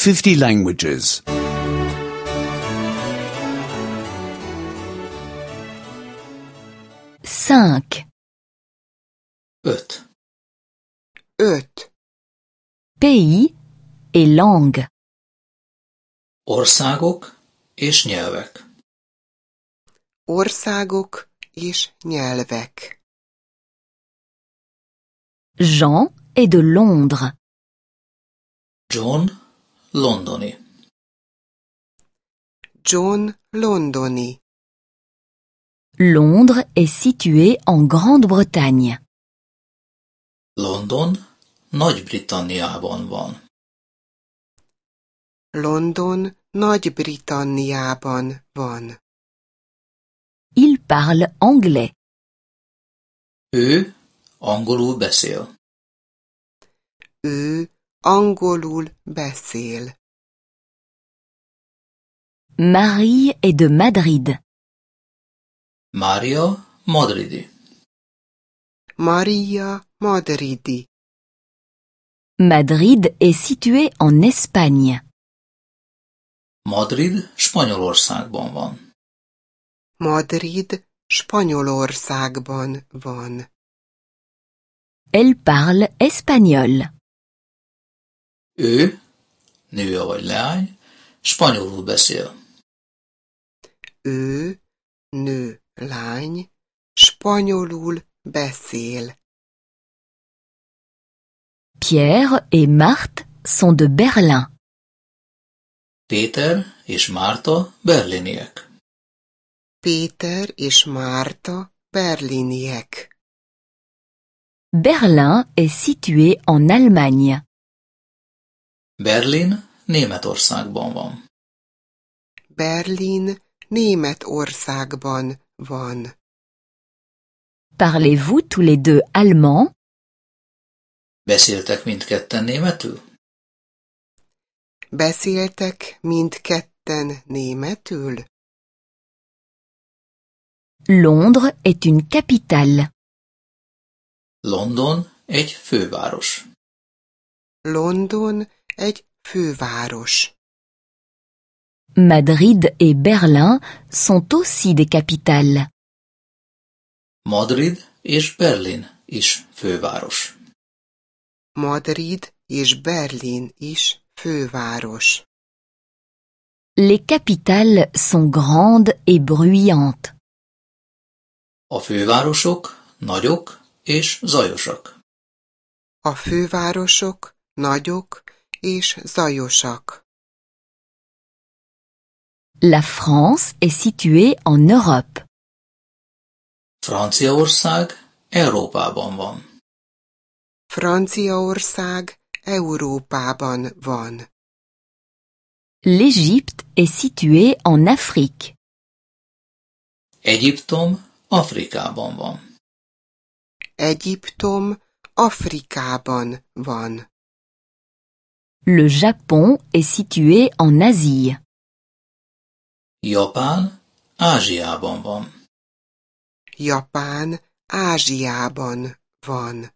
50 languages. 5. 5. 5. Pays et langues. Országok és nyelvek. Országok és nyelvek. Jean est de Londres. John londoni. John londoni. Londres est situé en Grande-Bretagne. London Nagy-Britanniában van. London Nagy-Britanniában van. Il parle anglais. Ő angolul beszél. Ő angolul beszél. Marie est de Madrid. Mária madridi. Maria madridi. Madrid est situé en Espagne. Madrid Spanyolországban van. Madrid Spanyolországban van. Elle parle espagnol. Ő, nő vagy leány, spanyolul beszél. Ő, nő, lány, spanyolul beszél. Pierre et Marthe sont de Berlin. Péter és Márta berliniek. Péter és Márta berliniek. Berlin est situé en Allemagne. Berlin Németországban van. Berlin Németországban van. Parlez-vous tous les deux allemand? Beszéltek mindketten németül? Beszéltek mindketten németül? Londres est une capitale. London egy főváros. London egy főváros. Madrid et Berlin sont aussi des capitales. Madrid és Berlin is főváros. Madrid és Berlin is főváros. Les capitales sont grandes et bruyantes. A fővárosok nagyok és zajosak. A fővárosok nagyok és zajosak. La France est située en Europe. Franciaország Európában van. Franciaország Európában van. L'Égypte est située en Afrique. Egyiptom Afrikában van. Egyiptom Afrikában van. Le Japon est situé en Asie. Japán Ázsiában van. Japán Ázsiában van.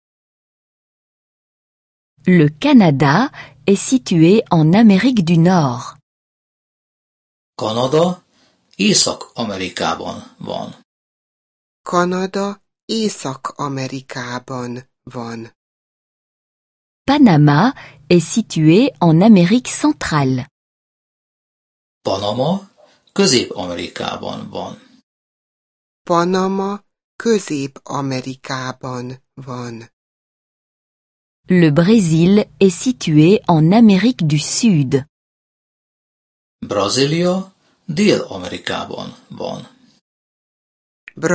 Le Canada est situé en Amérique du Nord. Kanada Észak-Amerikában van. Kanada Észak-Amerikában van. Panama est situé en Amérique centrale. Panama Közép-Amerikában van. Panama Közép-Amerikában van. Le Brésil est situé en Amérique du Sud. Brazília Dél-Amerikában van.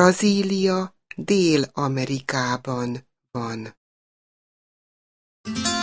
Brazília Dél-Amerikában van.